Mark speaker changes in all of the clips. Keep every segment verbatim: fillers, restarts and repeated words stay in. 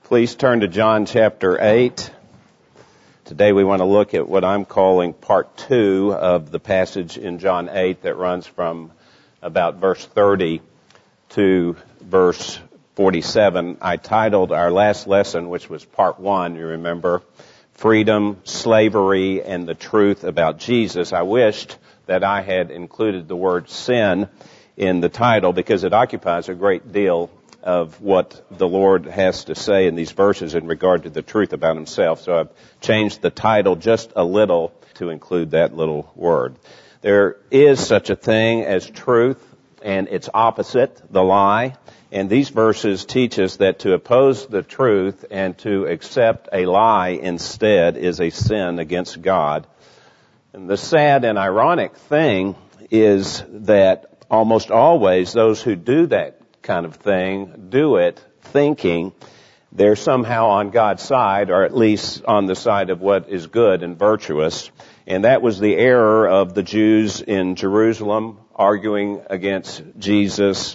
Speaker 1: Please turn to John chapter eight. Today we want to look at what I'm calling part two of the passage in John eight that runs from about verse thirty to verse forty-seven. I titled our last lesson, which was part one, you remember, Freedom, Slavery, and the Truth about Jesus. I wished that I had included the word sin in the title because it occupies a great deal of what the Lord has to say in these verses in regard to the truth about himself. So I've changed the title just a little to include that little word. There is such a thing as truth and its opposite, the lie. And these verses teach us that to oppose the truth and to accept a lie instead is a sin against God. And the sad and ironic thing is that almost always those who do that kind of thing do it thinking they're somehow on God's side, or at least on the side of what is good and virtuous. And that was the error of the Jews in Jerusalem arguing against Jesus.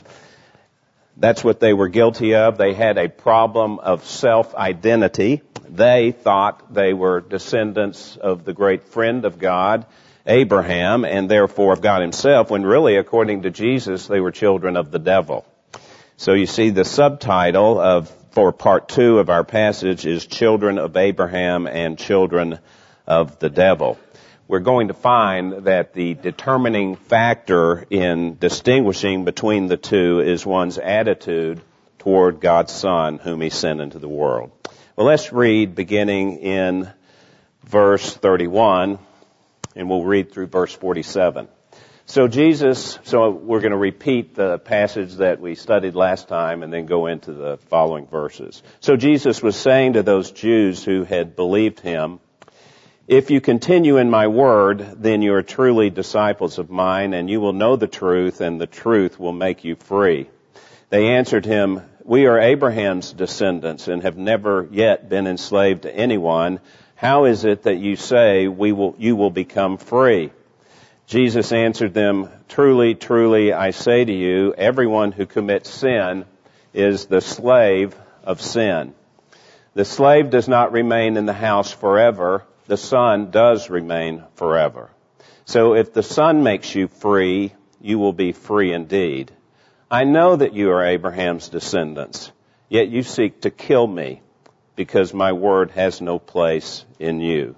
Speaker 1: That's what they were guilty of. They had a problem of self-identity. They thought they were descendants of the great friend of God, Abraham, and therefore of God himself, when really, according to Jesus, they were children of the devil. So you see the subtitle of for part two of our passage is Children of Abraham and Children of the Devil. We're going to find that the determining factor in distinguishing between the two is one's attitude toward God's Son, whom he sent into the world. Well, let's read beginning in verse thirty-one, and we'll read through verse forty-seven. So Jesus, so we're going to repeat the passage that we studied last time and then go into the following verses. So Jesus was saying to those Jews who had believed him, "If you continue in my word, then you are truly disciples of mine, and you will know the truth, and the truth will make you free." They answered him, "We are Abraham's descendants and have never yet been enslaved to anyone. How is it that you say we will, you will become free?" Jesus answered them, "Truly, truly, I say to you, everyone who commits sin is the slave of sin. The slave does not remain in the house forever. The Son does remain forever. So if the Son makes you free, you will be free indeed. I know that you are Abraham's descendants, yet you seek to kill me, because my word has no place in you.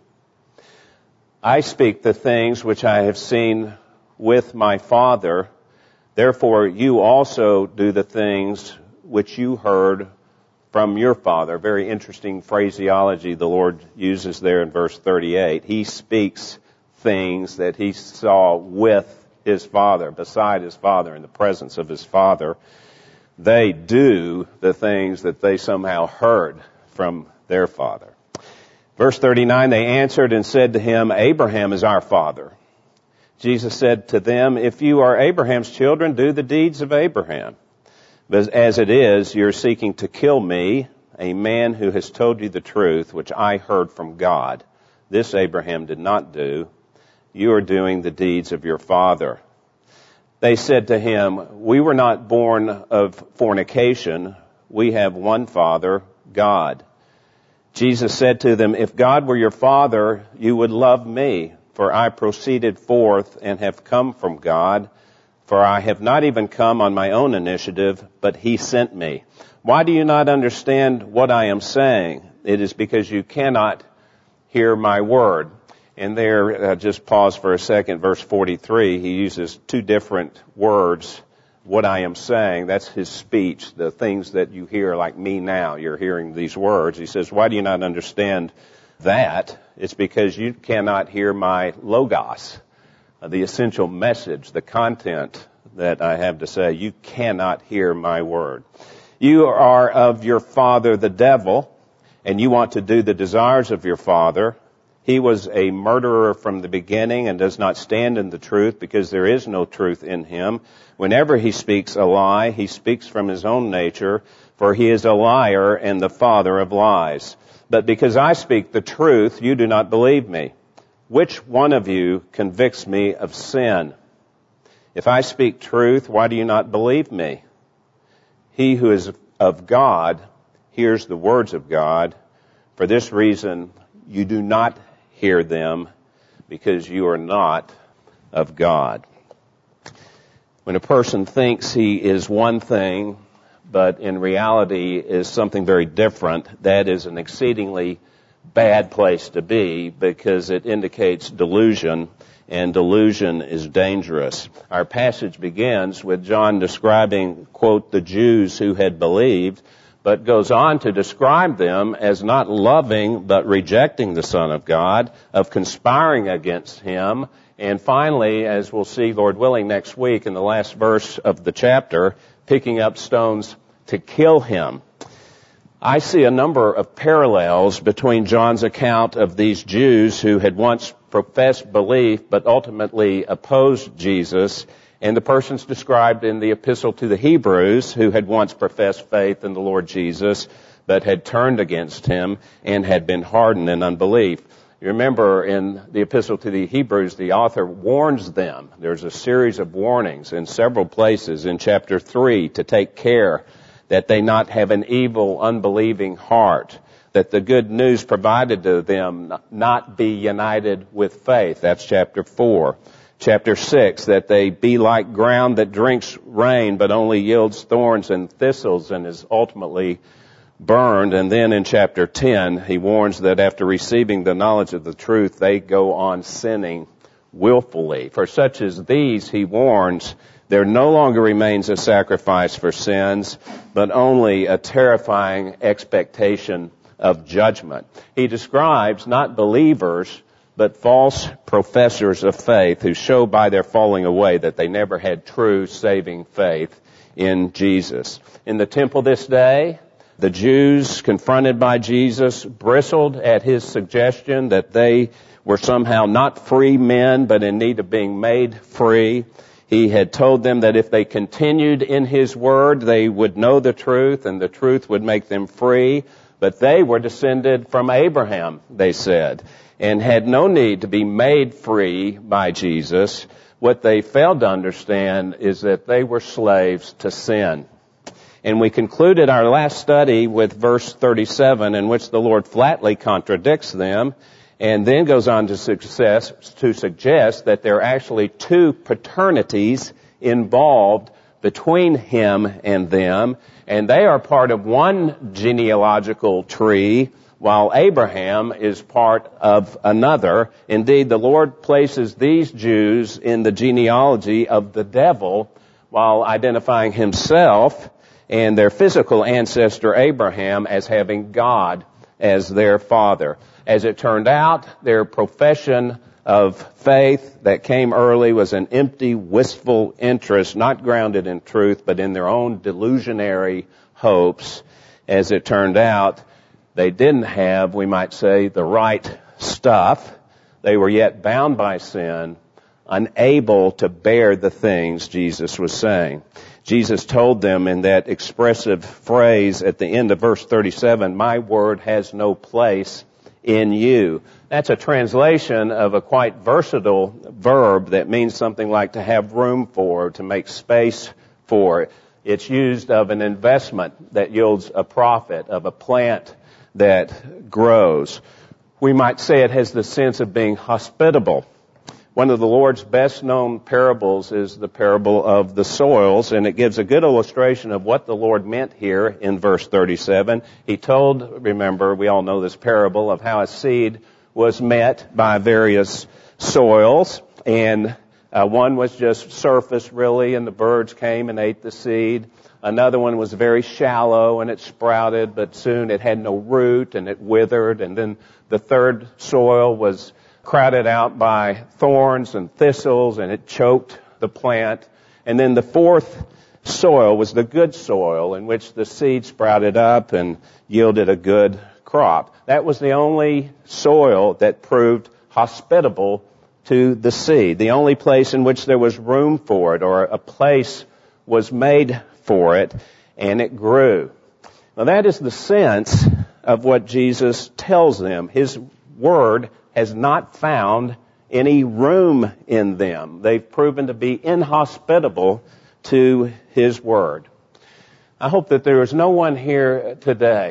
Speaker 1: I speak the things which I have seen with my Father. Therefore, you also do the things which you heard from your father." Very interesting phraseology the Lord uses there in verse thirty-eight. He speaks things that he saw with his Father, beside his Father, in the presence of his Father. They do the things that they somehow heard from their father. Verse thirty-nine, they answered and said to him, "Abraham is our father." Jesus said to them, "If you are Abraham's children, do the deeds of Abraham. But as it is, you're seeking to kill me, a man who has told you the truth, which I heard from God. This Abraham did not do. You are doing the deeds of your father." They said to him, "We were not born of fornication. We have one Father, God." Jesus said to them, "If God were your Father, you would love me, for I proceeded forth and have come from God. For I have not even come on my own initiative, but he sent me. Why do you not understand what I am saying? It is because you cannot hear my word." And there, uh, just pause for a second, verse forty-three, he uses two different words. What I am saying, that's his speech, the things that you hear, like me now, you're hearing these words. He says, why do you not understand that? It's because you cannot hear my logos, the essential message, the content that I have to say. You cannot hear my word. You are of your father, the devil, and you want to do the desires of your father. He was a murderer from the beginning and does not stand in the truth, because there is no truth in him. Whenever he speaks a lie, he speaks from his own nature, for he is a liar and the father of lies. But because I speak the truth, you do not believe me. Which one of you convicts me of sin? If I speak truth, why do you not believe me? He who is of God hears the words of God. For this reason, you do not hear them, because you are not of God. When a person thinks he is one thing, but in reality is something very different, that is an exceedingly bad place to be, because it indicates delusion, and delusion is dangerous. Our passage begins with John describing, quote, the Jews who had believed, but goes on to describe them as not loving but rejecting the Son of God, of conspiring against Him, and finally, as we'll see, Lord willing, next week in the last verse of the chapter, picking up stones to kill Him. I see a number of parallels between John's account of these Jews who had once professed belief but ultimately opposed Jesus, and the persons described in the epistle to the Hebrews who had once professed faith in the Lord Jesus but had turned against Him and had been hardened in unbelief. You remember in the epistle to the Hebrews, the author warns them. There's a series of warnings in several places in chapter three to take care that they not have an evil, unbelieving heart, that the good news provided to them not be united with faith. That's chapter four. Chapter six, that they be like ground that drinks rain but only yields thorns and thistles and is ultimately burned. And then in chapter ten, he warns that after receiving the knowledge of the truth, they go on sinning willfully. For such as these, he warns, there no longer remains a sacrifice for sins, but only a terrifying expectation of judgment. He describes not believers, but false professors of faith who show by their falling away that they never had true saving faith in Jesus. In the temple this day, the Jews, confronted by Jesus, bristled at His suggestion that they were somehow not free men, but in need of being made free. He had told them that if they continued in His word, they would know the truth, and the truth would make them free. But they were descended from Abraham, they said, and had no need to be made free by Jesus. What they failed to understand is that they were slaves to sin. And we concluded our last study with verse thirty-seven, in which the Lord flatly contradicts them, and then goes on to, success, to suggest that there are actually two paternities involved between Him and them, and they are part of one genealogical tree, while Abraham is part of another. Indeed, the Lord places these Jews in the genealogy of the devil, while identifying Himself and their physical ancestor Abraham as having God as their father. As it turned out, their profession of faith that came early was an empty, wistful interest, not grounded in truth, but in their own delusionary hopes. As it turned out, they didn't have, we might say, the right stuff. They were yet bound by sin, unable to bear the things Jesus was saying. Jesus told them in that expressive phrase at the end of verse thirty-seven, "My word has no place in you." That's a translation of a quite versatile verb that means something like to have room for, to make space for. It's used of an investment that yields a profit, of a plant that grows. We might say it has the sense of being hospitable. One of the Lord's best-known parables is the parable of the soils, and it gives a good illustration of what the Lord meant here in verse thirty-seven. He told, remember, we all know this parable of how a seed was met by various soils, and uh, one was just surface, really, and the birds came and ate the seed. Another one was very shallow, and it sprouted, but soon it had no root, and it withered. And then the third soil was crowded out by thorns and thistles, and it choked the plant. And then the fourth soil was the good soil, in which the seed sprouted up and yielded a good crop. That was the only soil that proved hospitable to the seed, the only place in which there was room for it, or a place was made for it, and it grew. Now that is the sense of what Jesus tells them. His word has not found any room in them. They've proven to be inhospitable to His word. I hope that there is no one here today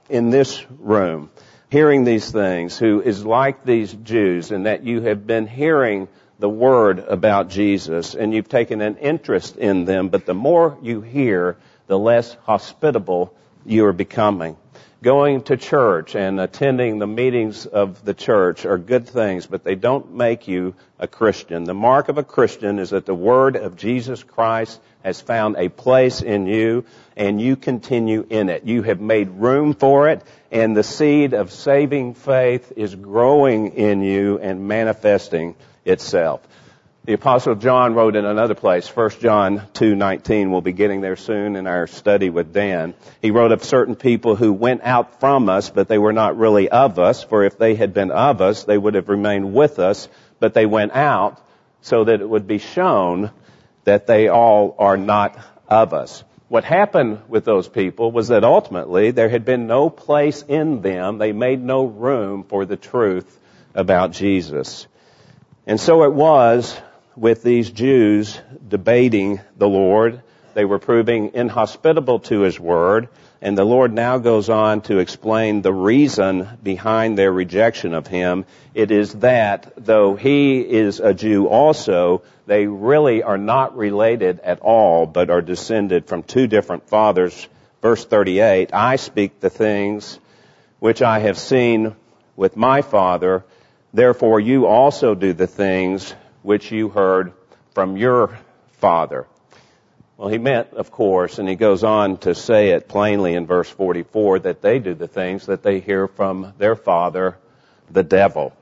Speaker 1: in this room hearing these things who is like these Jews, and that you have been hearing the word about Jesus and you've taken an interest in them, but the more you hear, the less hospitable you are becoming. Going to church and attending the meetings of the church are good things, but they don't make you a Christian. The mark of a Christian is that the word of Jesus Christ has found a place in you and you continue in it. You have made room for it, and the seed of saving faith is growing in you and manifesting itself. The Apostle John wrote in another place, First John two nineteen, we'll be getting there soon in our study with Dan. He wrote of certain people who went out from us, but they were not really of us, for if they had been of us, they would have remained with us, but they went out so that it would be shown that they all are not of us. What happened with those people was that ultimately there had been no place in them, they made no room for the truth about Jesus. And so it was with these Jews debating the Lord. They were proving inhospitable to His Word, and the Lord now goes on to explain the reason behind their rejection of Him. It is that, though He is a Jew also, they really are not related at all, but are descended from two different fathers. Verse thirty-eight, I speak the things which I have seen with my father, therefore you also do the things which you heard from your father. Well, he meant, of course, and he goes on to say it plainly in verse forty-four, that they do the things that they hear from their father, the devil.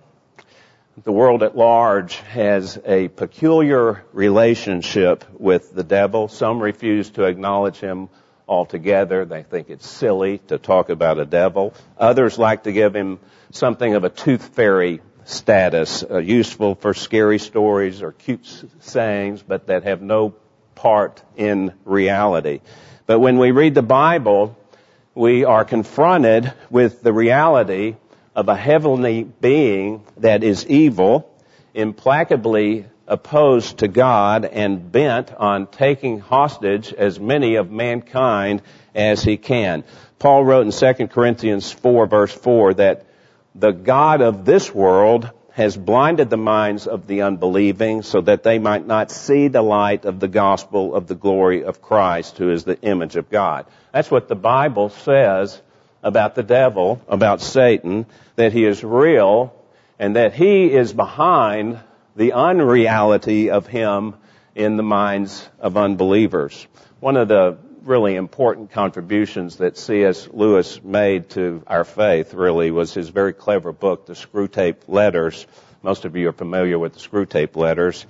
Speaker 1: The world at large has a peculiar relationship with the devil. Some refuse to acknowledge him altogether. They think it's silly to talk about a devil. Others like to give him something of a tooth fairy status, uh, useful for scary stories or cute sayings, but that have no part in reality. But when we read the Bible, we are confronted with the reality of a heavenly being that is evil, implacably opposed to God, and bent on taking hostage as many of mankind as he can. Paul wrote in Second Corinthians four, verse four, that the God of this world has blinded the minds of the unbelieving so that they might not see the light of the gospel of the glory of Christ, who is the image of God. That's what the Bible says about the devil, about Satan, that he is real and that he is behind the unreality of him in the minds of unbelievers. One of the really important contributions that C S Lewis made to our faith really was his very clever book, The Screwtape Letters. Most of you are familiar with the Screwtape Letters.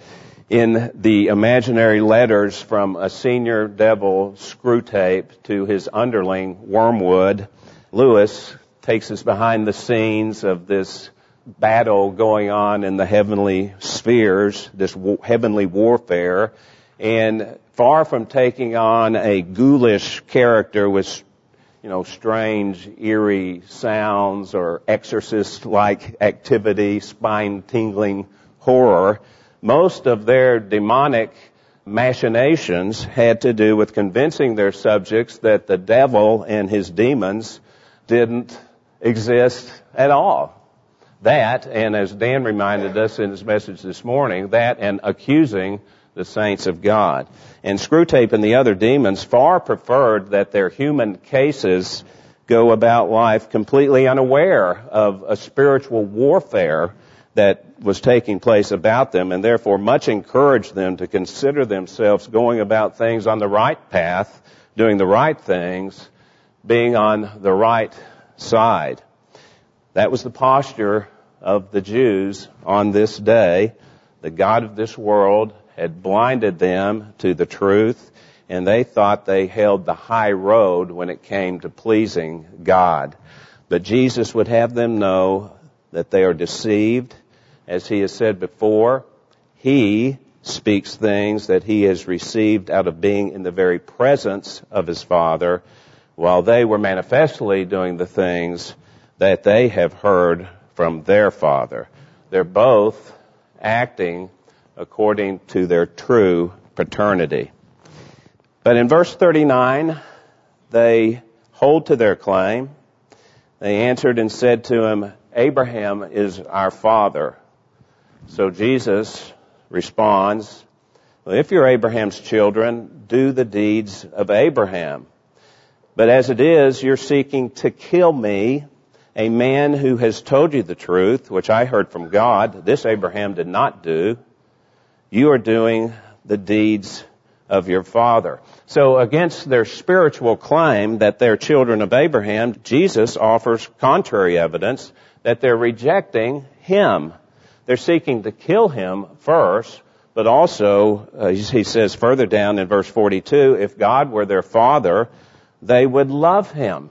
Speaker 1: In the imaginary letters from a senior devil, Screwtape, to his underling, Wormwood, Lewis takes us behind the scenes of this battle going on in the heavenly spheres, this wo- heavenly warfare, and far from taking on a ghoulish character with, you know, strange, eerie sounds or exorcist-like activity, spine-tingling horror, most of their demonic machinations had to do with convincing their subjects that the devil and his demons didn't exist at all. That, and as Dan reminded us in his message this morning, that and accusing the saints of God. And Screwtape and the other demons far preferred that their human cases go about life completely unaware of a spiritual warfare that was taking place about them, and therefore much encouraged them to consider themselves going about things on the right path, doing the right things, being on the right side. That was the posture of the Jews on this day. The God of this world had blinded them to the truth, and they thought they held the high road when it came to pleasing God. But Jesus would have them know that they are deceived. As he has said before, he speaks things that he has received out of being in the very presence of his Father, while they were manifestly doing the things that they have heard from their Father. They're both acting according to their true paternity. But in verse thirty-nine, they hold to their claim. They answered and said to him, Abraham is our father. So Jesus responds, well, if you're Abraham's children, do the deeds of Abraham. But as it is, you're seeking to kill me, a man who has told you the truth, which I heard from God. This Abraham did not do. You are doing the deeds of your father. So against their spiritual claim that they're children of Abraham, Jesus offers contrary evidence that they're rejecting him. They're seeking to kill him first, but also, uh, he says further down in verse forty-two, if God were their father, they would love him.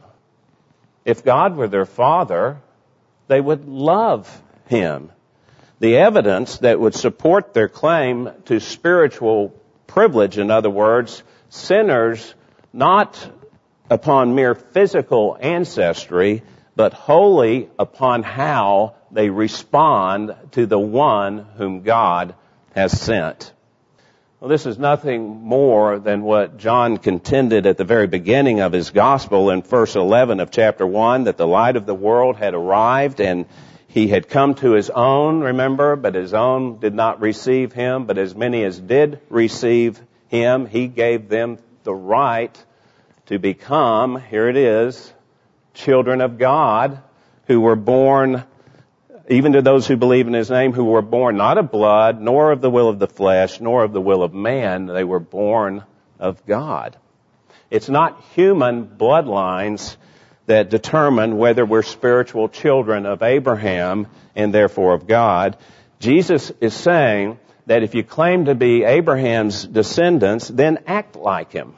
Speaker 1: If God were their father, they would love him. The evidence that would support their claim to spiritual privilege, in other words, sinners not upon mere physical ancestry, but wholly upon how they respond to the one whom God has sent. Well, this is nothing more than what John contended at the very beginning of his gospel in verse eleven of chapter one, that the light of the world had arrived and he had come to his own, remember, but his own did not receive him. But as many as did receive him, he gave them the right to become, here it is, children of God, who were born, even to those who believe in his name, who were born not of blood, nor of the will of the flesh, nor of the will of man. They were born of God. It's not human bloodlines that determine whether we're spiritual children of Abraham and therefore of God. Jesus is saying that if you claim to be Abraham's descendants, then act like him.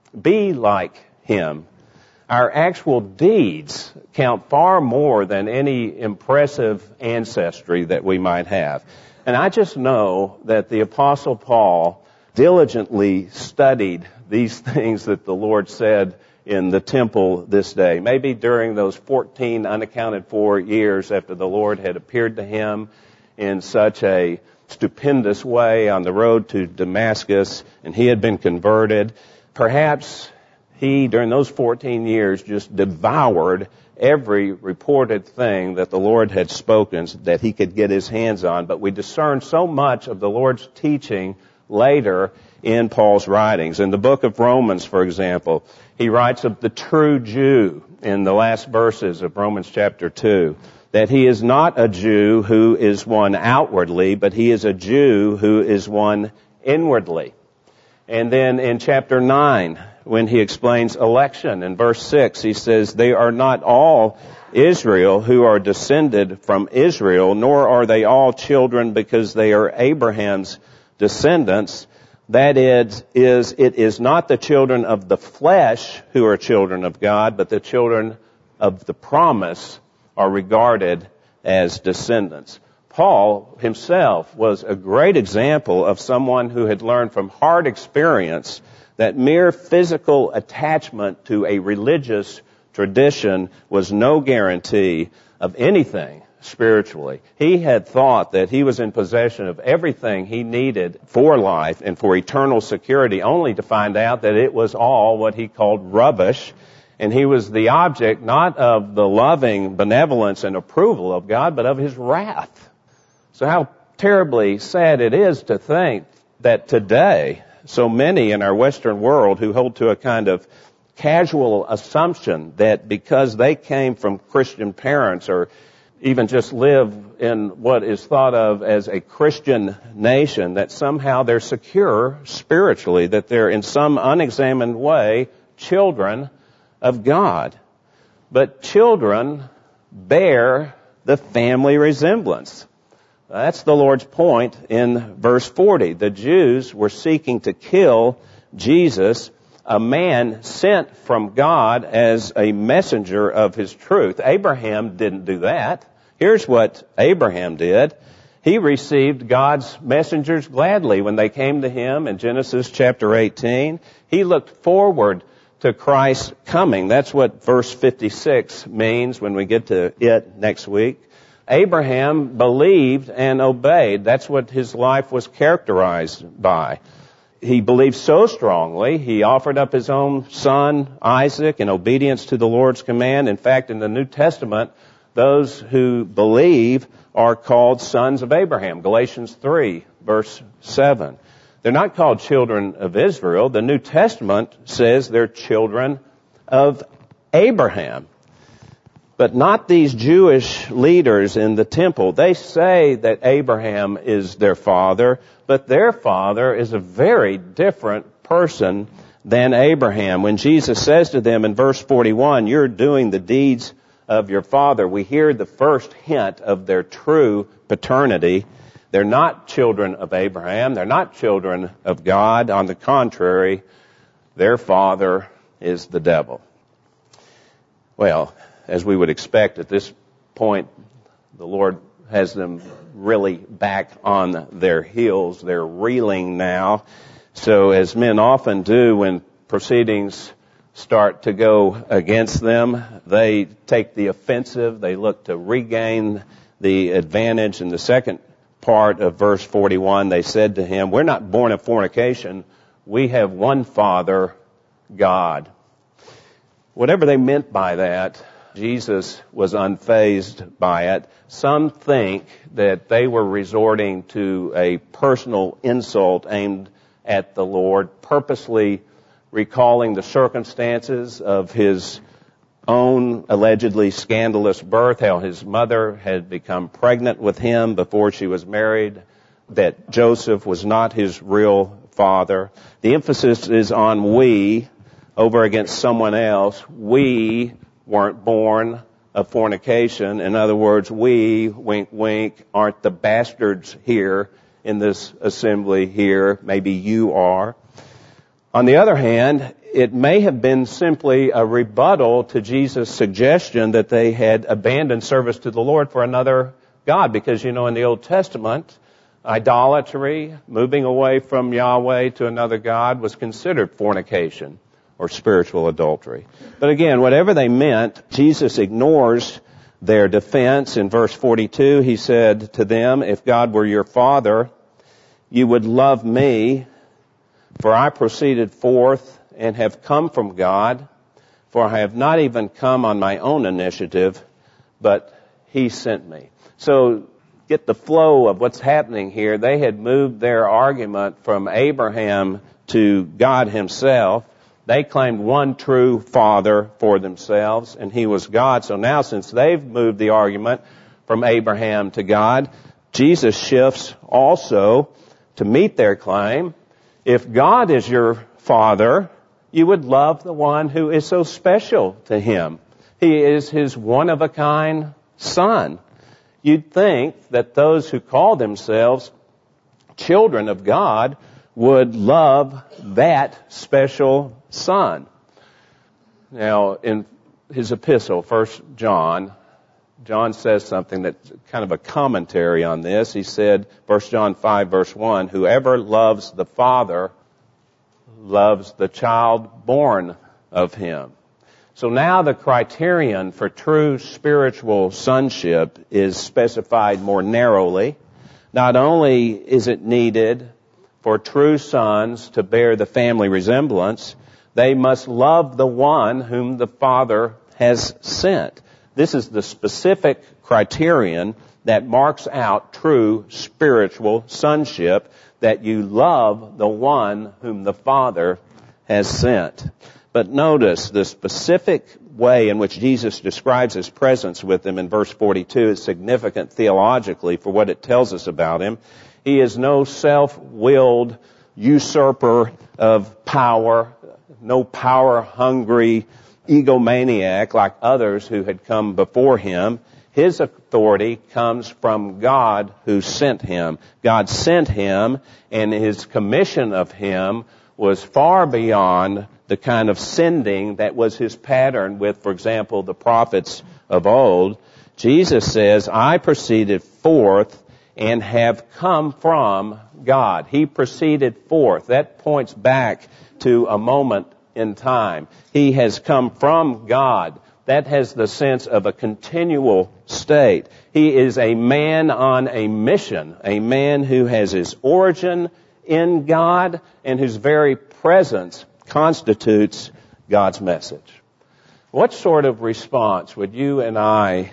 Speaker 1: Be like him. Our actual deeds count far more than any impressive ancestry that we might have. And I just know that the Apostle Paul diligently studied these things that the Lord said in the temple this day. Maybe during those fourteen unaccounted for years after the Lord had appeared to him in such a stupendous way on the road to Damascus, and he had been converted. Perhaps he, during those fourteen years, just devoured every reported thing that the Lord had spoken that he could get his hands on. But we discern so much of the Lord's teaching later in Paul's writings. In the book of Romans, for example, he writes of the true Jew in the last verses of Romans chapter two, that he is not a Jew who is one outwardly, but he is a Jew who is one inwardly. And then in chapter nine, when he explains election, in verse six, he says, they are not all Israel who are descended from Israel, nor are they all children because they are Abraham's descendants. That is, is, it is not the children of the flesh who are children of God, but the children of the promise are regarded as descendants. Paul himself was a great example of someone who had learned from hard experience that mere physical attachment to a religious tradition was no guarantee of anything spiritually. He had thought that he was in possession of everything he needed for life and for eternal security, only to find out that it was all what he called rubbish, and he was the object not of the loving benevolence and approval of God, but of his wrath. So how terribly sad it is to think that today so many in our Western world who hold to a kind of casual assumption that because they came from Christian parents or even just live in what is thought of as a Christian nation, that somehow they're secure spiritually, that they're in some unexamined way children of God. But children bear the family resemblance. That's the Lord's point in verse forty. The Jews were seeking to kill Jesus, a man sent from God as a messenger of his truth. Abraham didn't do that. Here's what Abraham did. He received God's messengers gladly when they came to him in Genesis chapter eighteen. He looked forward to Christ's coming. That's what verse fifty-six means when we get to it next week. Abraham believed and obeyed. That's what his life was characterized by. he believed so strongly, he offered up his own son, Isaac, in obedience to the Lord's command. In fact, in the New Testament, those who believe are called sons of Abraham. Galatians three, verse seven. They're not called children of Israel. The New Testament says they're children of Abraham. But not these Jewish leaders in the temple. They say that Abraham is their father, but their father is a very different person than Abraham. When Jesus says to them in verse forty-one, "You're doing the deeds of your father," we hear the first hint of their true paternity. They're not children of Abraham. They're not children of God. On the contrary, their father is the devil. Well, as we would expect at this point, the Lord has them really back on their heels. They're reeling now. So as men often do when proceedings start to go against them, they take the offensive. They look to regain the advantage. In the second part of verse forty-one, they said to him, "We're not born of fornication. We have one Father, God." Whatever they meant by that, Jesus was unfazed by it. Some think that they were resorting to a personal insult aimed at the Lord, purposely recalling the circumstances of his own allegedly scandalous birth, how his mother had become pregnant with him before she was married, that Joseph was not his real father. The emphasis is on we over against someone else. We weren't born of fornication. In other words, we, wink, wink, aren't the bastards here in this assembly here. Maybe you are. On the other hand, it may have been simply a rebuttal to Jesus' suggestion that they had abandoned service to the Lord for another God. Because, you know, in the Old Testament, idolatry, moving away from Yahweh to another God, was considered fornication or spiritual adultery. But again, whatever they meant, Jesus ignores their defense. In verse forty-two, he said to them, "If God were your Father, you would love me, for I proceeded forth and have come from God, for I have not even come on my own initiative, but he sent me." So get the flow of what's happening here. They had moved their argument from Abraham to God himself. They claimed one true Father for themselves, and he was God. So now, since they've moved the argument from Abraham to God, Jesus shifts also to meet their claim. If God is your Father, you would love the one who is so special to him. He is his one-of-a-kind Son. You'd think that those who call themselves children of God would love that special Son. Now, in his epistle, First John, John says something that's kind of a commentary on this. He said, First John five, verse one, "Whoever loves the Father loves the child born of him." So now the criterion for true spiritual sonship is specified more narrowly. Not only is it needed for true sons to bear the family resemblance, they must love the one whom the Father has sent. This is the specific criterion that marks out true spiritual sonship, that you love the one whom the Father has sent. But notice the specific way in which Jesus describes his presence with them in verse forty-two is significant theologically for what it tells us about him. He is no self-willed usurper of power, no power-hungry egomaniac like others who had come before him. His authority comes from God who sent him. God sent him, and his commission of him was far beyond the kind of sending that was his pattern with, for example, the prophets of old. Jesus says, "I proceeded forth and have come from God." He proceeded forth. That points back to a moment in time. He has come from God. That has the sense of a continual state. He is a man on a mission, a man who has his origin in God and whose very presence constitutes God's message. What sort of response would you and I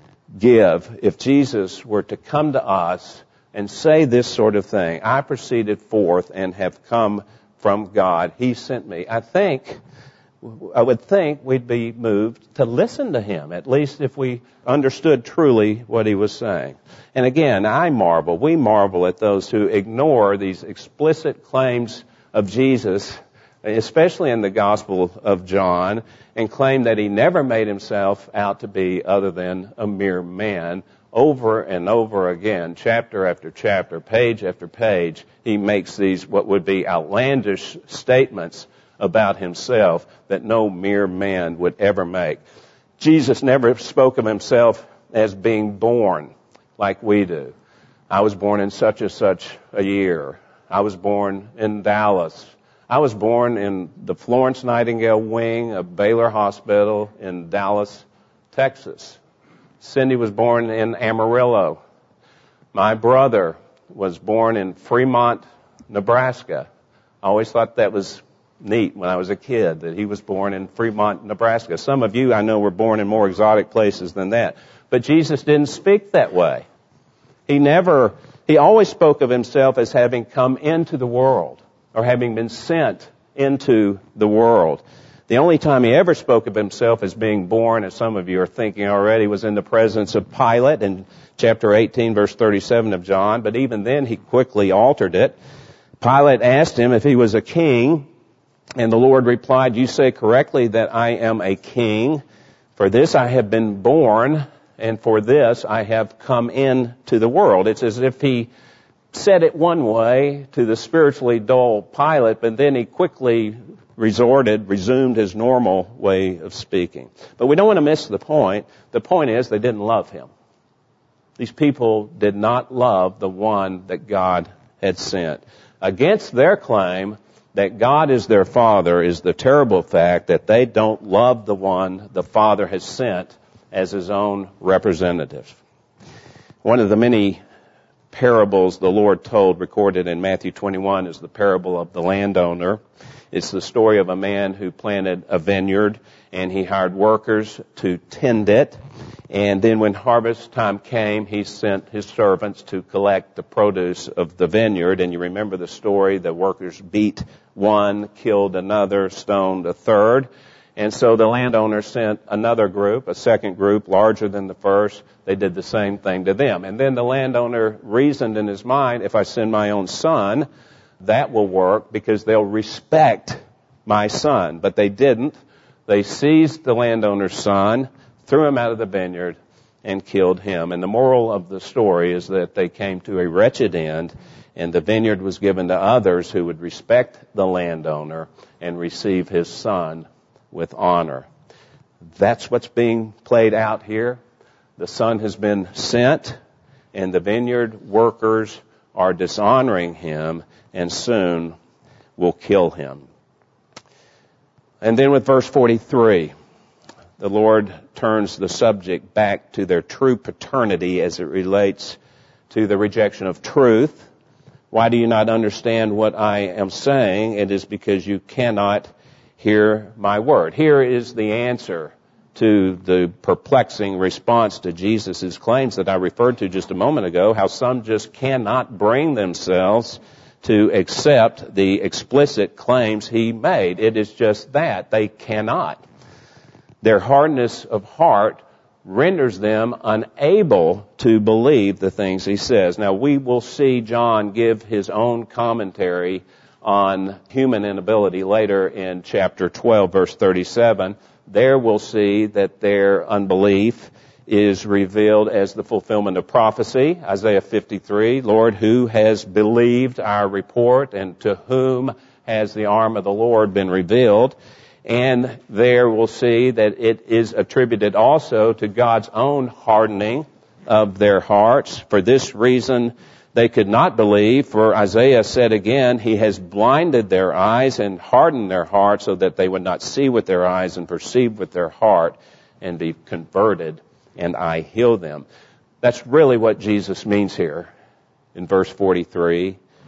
Speaker 1: give if Jesus were to come to us and say this sort of thing? I proceeded forth and have come from God. He sent me. I think, I would think we'd be moved to listen to him, at least if we understood truly what he was saying. And again, I marvel, we marvel at those who ignore these explicit claims of Jesus, especially in the Gospel of John, and claim that he never made himself out to be other than a mere man. Over and over again, chapter after chapter, page after page, he makes these what would be outlandish statements about himself that no mere man would ever make. Jesus never spoke of himself as being born like we do. I was born in such and such a year. I was born in Dallas. I was born in the Florence Nightingale wing of Baylor Hospital in Dallas, Texas. Cindy was born in Amarillo. My brother was born in Fremont, Nebraska. I always thought that was neat when I was a kid, that he was born in Fremont, Nebraska. Some of you I know were born in more exotic places than that. But Jesus didn't speak that way. He never, he always spoke of himself as having come into the world or having been sent into the world. The only time he ever spoke of himself as being born, as some of you are thinking already, was in the presence of Pilate in chapter eighteen, verse thirty-seven of John. But even then, he quickly altered it. Pilate asked him if he was a king, and the Lord replied, "You say correctly that I am a king. For this I have been born, and for this I have come into the world." It's as if he said it one way to the spiritually dull Pilate, but then he quickly resorted, resumed his normal way of speaking. But we don't want to miss the point. The point is they didn't love him. These people did not love the one that God had sent. Against their claim that God is their Father is the terrible fact that they don't love the one the Father has sent as his own representative. One of the many parables the Lord told, recorded in Matthew twenty-one, is the parable of the landowner. It's the story of a man who planted a vineyard, and he hired workers to tend it. And then when harvest time came, he sent his servants to collect the produce of the vineyard. And you remember the story, the workers beat one, killed another, stoned a third. And so the landowner sent another group, a second group, larger than the first. They did the same thing to them. And then the landowner reasoned in his mind, if I send my own son, that will work because they'll respect my son. But they didn't. They seized the landowner's son, threw him out of the vineyard, and killed him. And the moral of the story is that they came to a wretched end, and the vineyard was given to others who would respect the landowner and receive his son with honor. That's what's being played out here. The son has been sent, and the vineyard workers are dishonoring him, and soon will kill him. And then with verse forty-three, the Lord turns the subject back to their true paternity as it relates to the rejection of truth. Why do you not understand what I am saying? It is because you cannot hear my word. Here is the answer to the perplexing response to Jesus' claims that I referred to just a moment ago, how some just cannot bring themselves to accept the explicit claims he made. It is just that. They cannot. Their hardness of heart renders them unable to believe the things he says. Now, we will see John give his own commentary on human inability later in chapter twelve, verse thirty-seven. There we'll see that their unbelief is revealed as the fulfillment of prophecy. Isaiah fifty-three, Lord, who has believed our report, and to whom has the arm of the Lord been revealed? And there we'll see that it is attributed also to God's own hardening of their hearts. For this reason, they could not believe, for Isaiah said again, He has blinded their eyes and hardened their hearts so that they would not see with their eyes and perceive with their heart and be converted, and I heal them. That's really what Jesus means here in verse forty-three.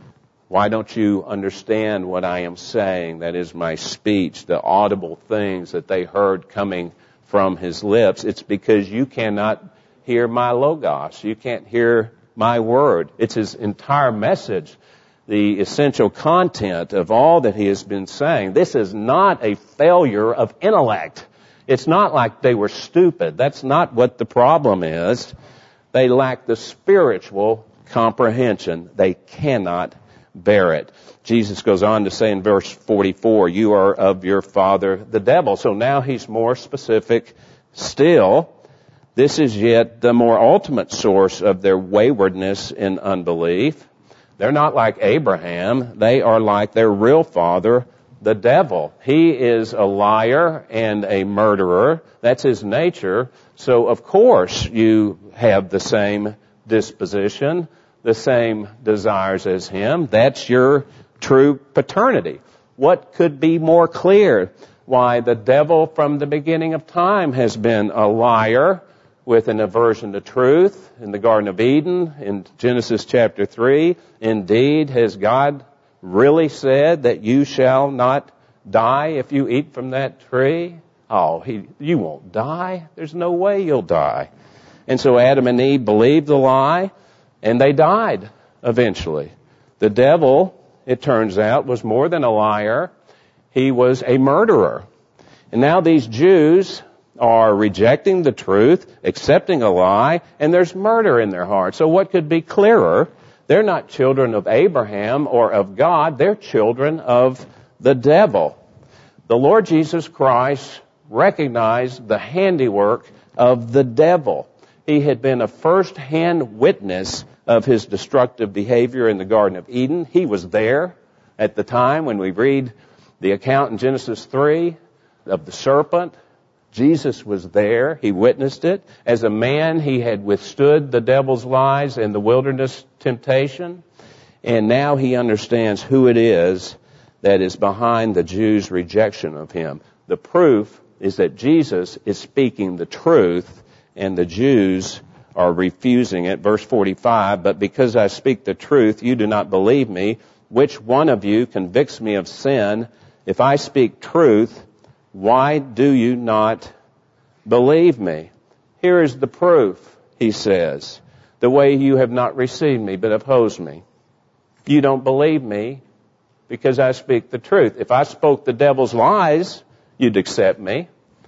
Speaker 1: Why don't you understand what I am saying? That is my speech, the audible things that they heard coming from his lips. It's because you cannot hear my logos. You can't hear my word. It's his entire message, the essential content of all that he has been saying. This is not a failure of intellect. It's not like they were stupid. That's not what the problem is. They lack the spiritual comprehension. They cannot bear it. Jesus goes on to say in verse forty-four, you are of your father, the devil. So now he's more specific still. This is yet the more ultimate source of their waywardness and unbelief. They're not like Abraham. They are like their real father, the devil. He is a liar and a murderer. That's his nature. So of course you have the same disposition, the same desires as him. That's your true paternity. What could be more clear? Why, the devil from the beginning of time has been a liar with an aversion to truth in the Garden of Eden in Genesis chapter three. Indeed, has God really said that you shall not die if you eat from that tree? Oh, he, you won't die. There's no way you'll die. And so Adam and Eve believed the lie, and they died eventually. The devil, it turns out, was more than a liar. He was a murderer. And now these Jews are rejecting the truth, accepting a lie, and there's murder in their heart. So what could be clearer? They're not children of Abraham or of God. They're children of the devil. The Lord Jesus Christ recognized the handiwork of the devil. He had been a first-hand witness of his destructive behavior in the Garden of Eden. He was there at the time when we read the account in Genesis three of the serpent. Jesus was there. He witnessed it. As a man, he had withstood the devil's lies and the wilderness temptation. And now he understands who it is that is behind the Jews' rejection of him. The proof is that Jesus is speaking the truth and the Jews are refusing it. Verse forty-five, but because I speak the truth, you do not believe me. Which one of you convicts me of sin? If I speak truth, why do you not believe me? Here is the proof, he says. The way you have not received me, but opposed me. You don't believe me because I speak the truth. If I spoke the devil's lies, you'd accept me.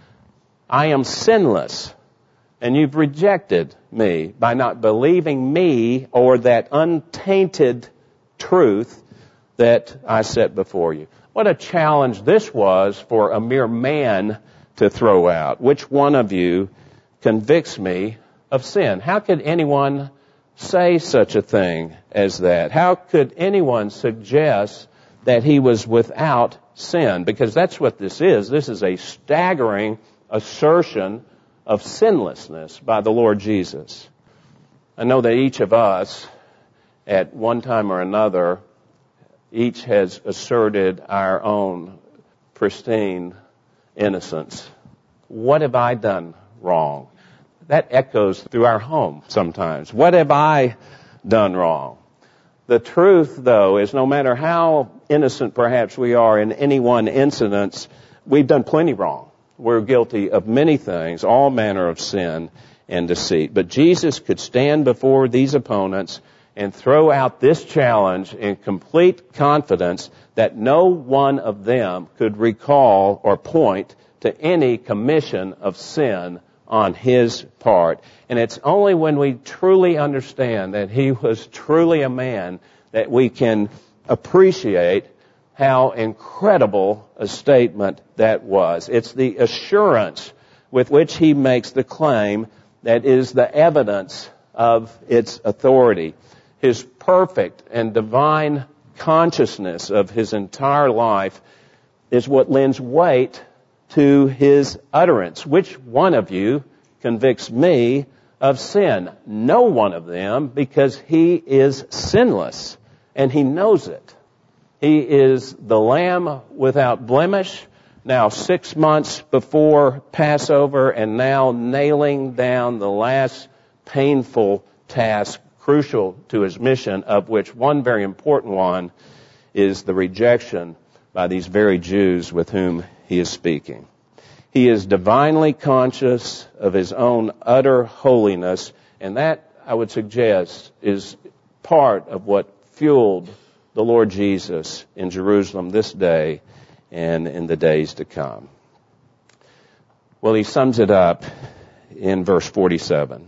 Speaker 1: I am sinless, and you've rejected me by not believing me or that untainted truth that I set before you. What a challenge this was for a mere man to throw out. Which one of you convicts me of sin? How could anyone say such a thing as that? How could anyone suggest that he was without sin? Because that's what this is. This is a staggering assertion of sinlessness by the Lord Jesus. I know that each of us, at one time or another, each has asserted our own pristine innocence. What have I done wrong? That echoes through our home sometimes. What have I done wrong? The truth, though, is no matter how innocent perhaps we are in any one incident, we've done plenty wrong. We're guilty of many things, all manner of sin and deceit. But Jesus could stand before these opponents and throw out this challenge in complete confidence that no one of them could recall or point to any commission of sin on his part. And it's only when we truly understand that he was truly a man that we can appreciate how incredible a statement that was. It's the assurance with which he makes the claim that is the evidence of its authority. His perfect and divine consciousness of his entire life is what lends weight to his utterance. Which one of you convicts me of sin? No one of them, because he is sinless, and he knows it. He is the Lamb without blemish, now six months before Passover, and now nailing down the last painful task, crucial to his mission, of which one very important one is the rejection by these very Jews with whom he is speaking. He is divinely conscious of his own utter holiness, and that, I would suggest, is part of what fueled the Lord Jesus in Jerusalem this day and in the days to come. Well, he sums it up in verse forty-seven.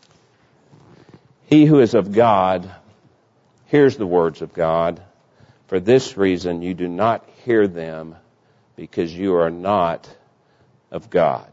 Speaker 1: He who is of God hears the words of God. For this reason you do not hear them, because you are not of God.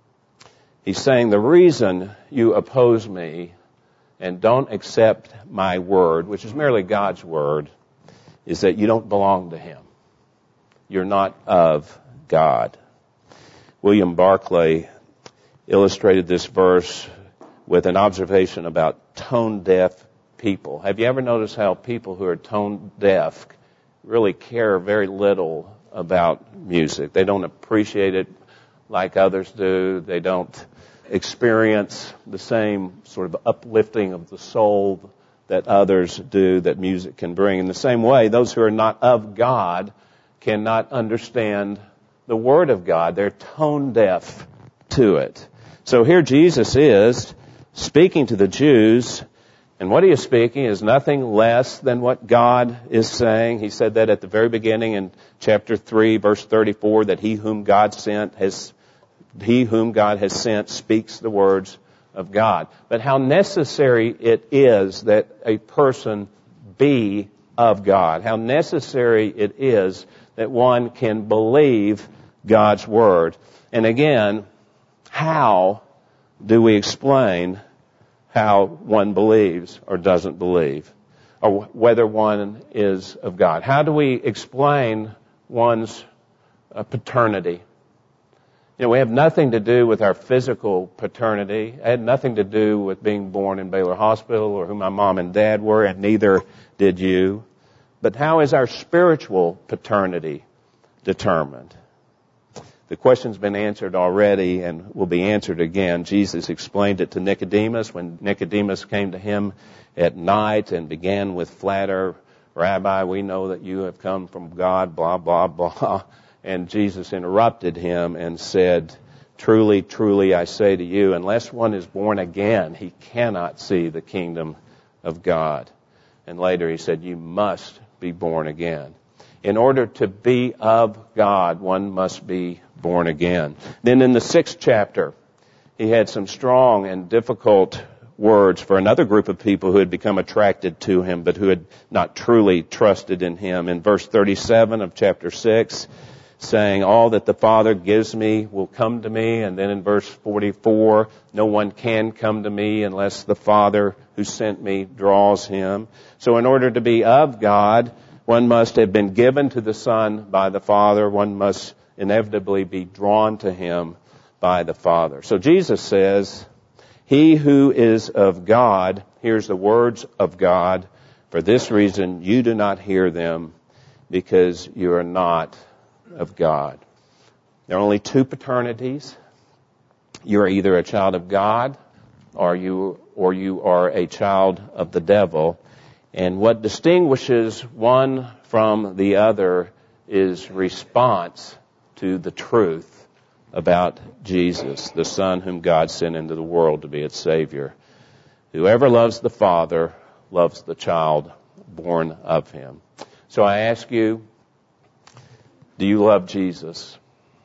Speaker 1: He's saying the reason you oppose me and don't accept my word, which is merely God's word, is that you don't belong to him. You're not of God. William Barclay illustrated this verse with an observation about tone-deaf people. Have you ever noticed how people who are tone-deaf really care very little about music? They don't appreciate it like others do. They don't experience the same sort of uplifting of the soul that others do, that music can bring. In the same way, those who are not of God cannot understand the Word of God. They're tone deaf to it. So here Jesus is speaking to the Jews, and what he is speaking is nothing less than what God is saying. He said that at the very beginning in chapter three, verse thirty-four, that he whom God sent has, he whom God has sent speaks the words of God. But how necessary it is that a person be of God. How necessary it is that one can believe God's Word. And again, how do we explain how one believes or doesn't believe, or whether one is of God? How do we explain one's uh, paternity? You know, we have nothing to do with our physical paternity. It had nothing to do with being born in Baylor Hospital or who my mom and dad were, and neither did you. But how is our spiritual paternity determined? The question's been answered already and will be answered again. Jesus explained it to Nicodemus when Nicodemus came to him at night and began with flatter, Rabbi, we know that you have come from God, blah, blah, blah. And Jesus interrupted him and said, truly, truly, I say to you, unless one is born again, he cannot see the kingdom of God. And later he said, you must be born again. In order to be of God, one must be born again. Then in the sixth chapter, he had some strong and difficult words for another group of people who had become attracted to him, but who had not truly trusted in him. In verse thirty-seven of chapter six, saying, all that the Father gives me will come to me. And then in verse forty-four, no one can come to me unless the Father who sent me draws him. So in order to be of God, one must have been given to the Son by the Father. One must inevitably be drawn to him by the Father. So Jesus says, he who is of God hears the words of God. For this reason you do not hear them, because you are not of God. There are only two paternities. You are either a child of God or you or you are a child of the devil. And what distinguishes one from the other is response to the truth about Jesus, the Son whom God sent into the world to be its Savior. Whoever loves the Father loves the child born of him. So I ask you, do you love Jesus?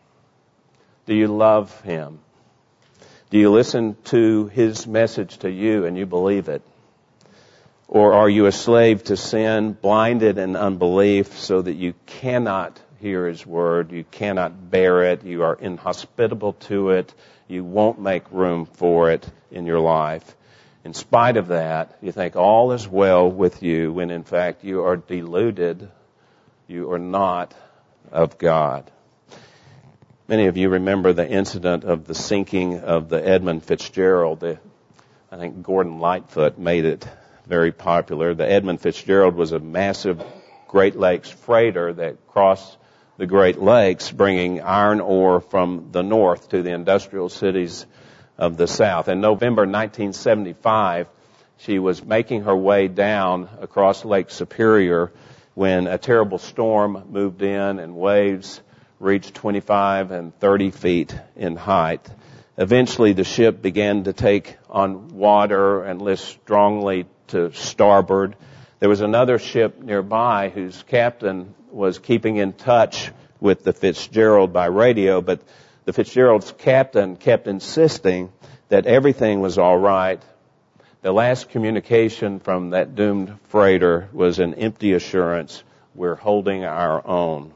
Speaker 1: Do you love him? Do you listen to his message to you and you believe it? Or are you a slave to sin, blinded in unbelief, so that you cannot hear his word, you cannot bear it, you are inhospitable to it, you won't make room for it in your life? In spite of that, you think all is well with you, when in fact you are deluded, you are not of God. Many of you remember the incident of the sinking of the Edmund Fitzgerald. The, I think Gordon Lightfoot made it very popular. The Edmund Fitzgerald was a massive Great Lakes freighter that crossed the Great Lakes, bringing iron ore from the north to the industrial cities of the south. In November nineteen seventy-five, She was making her way down across Lake Superior when a terrible storm moved in and waves reached twenty-five and thirty feet in height. Eventually, the ship began to take on water and lift strongly to starboard. There was another ship nearby whose captain was keeping in touch with the Fitzgerald by radio, but the Fitzgerald's captain kept insisting that everything was all right. The last communication from that doomed freighter was an empty assurance, we're holding our own.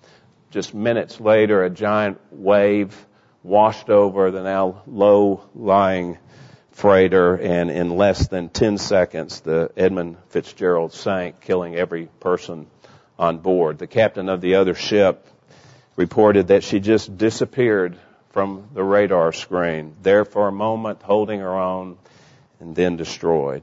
Speaker 1: Just minutes later, a giant wave washed over the now low-lying freighter, and in less than ten seconds, the Edmund Fitzgerald sank, killing every person on board. The captain of the other ship reported that she just disappeared from the radar screen, there for a moment, holding her own, and then destroyed.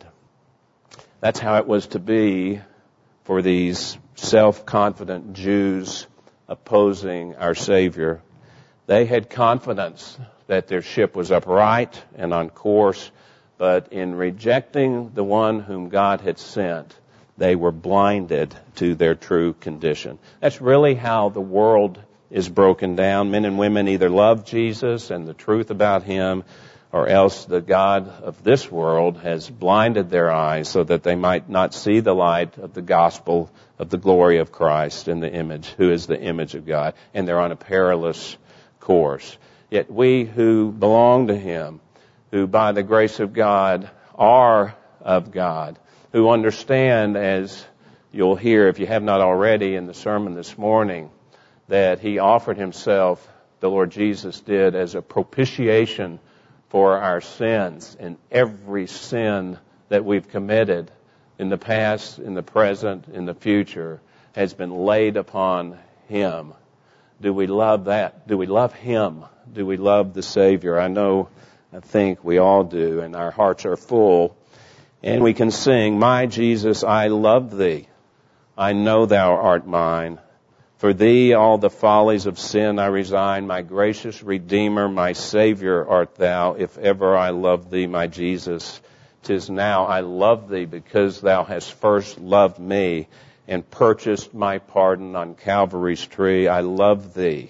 Speaker 1: That's how it was to be for these self-confident Jews opposing our Savior. They had confidence that their ship was upright and on course, but in rejecting the one whom God had sent, they were blinded to their true condition. That's really how the world is broken down. Men and women either love Jesus and the truth about Him, or else the God of this world has blinded their eyes so that they might not see the light of the gospel of the glory of Christ in the image, who is the image of God. And they're on a perilous course. Yet we who belong to Him, who by the grace of God are of God, who understand, as you'll hear if you have not already in the sermon this morning, that He offered Himself, the Lord Jesus did, as a propitiation for our sins, and every sin that we've committed in the past, in the present, in the future, has been laid upon Him. Do we love that? Do we love Him? Do we love the Savior? I know, I think we all do, and our hearts are full. And we can sing, My Jesus, I love Thee. I know Thou art mine. For Thee all the follies of sin I resign. My gracious Redeemer, my Savior art Thou. If ever I love Thee, my Jesus, 'tis now. I love Thee because Thou hast first loved me and purchased my pardon on Calvary's tree. I love Thee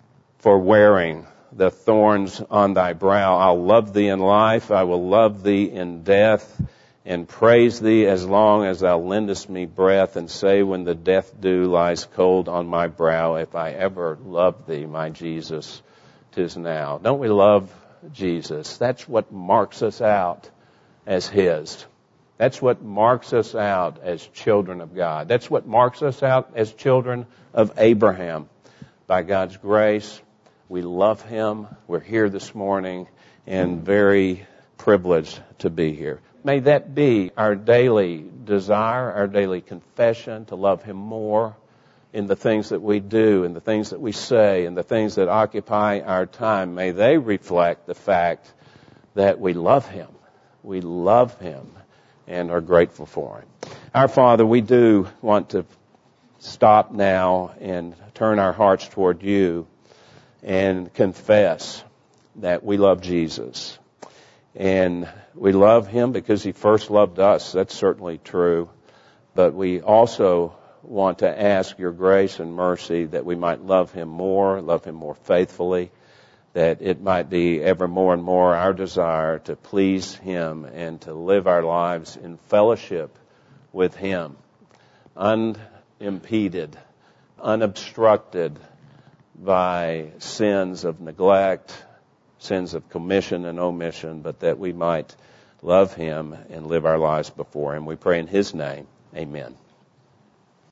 Speaker 1: for wearing the thorns on Thy brow. I'll love Thee in life. I will love Thee in death, and praise Thee as long as Thou lendest me breath, and say when the death dew lies cold on my brow, if I ever loved Thee, my Jesus, 'tis now. Don't we love Jesus? That's what marks us out as His. That's what marks us out as children of God. That's what marks us out as children of Abraham. By God's grace, we love Him. We're here this morning and very privileged to be here. May that be our daily desire, our daily confession, to love Him more in the things that we do, in the things that we say, in the things that occupy our time. May they reflect the fact that we love Him. We love Him and are grateful for Him. Our Father, we do want to stop now and turn our hearts toward You and confess that we love Jesus. And we love Him because He first loved us. That's certainly true. But we also want to ask Your grace and mercy that we might love Him more, love Him more faithfully, that it might be ever more and more our desire to please Him and to live our lives in fellowship with Him, unimpeded, unobstructed by sins of neglect, sins of commission and omission, but that we might love Him and live our lives before Him. We pray in His name. Amen.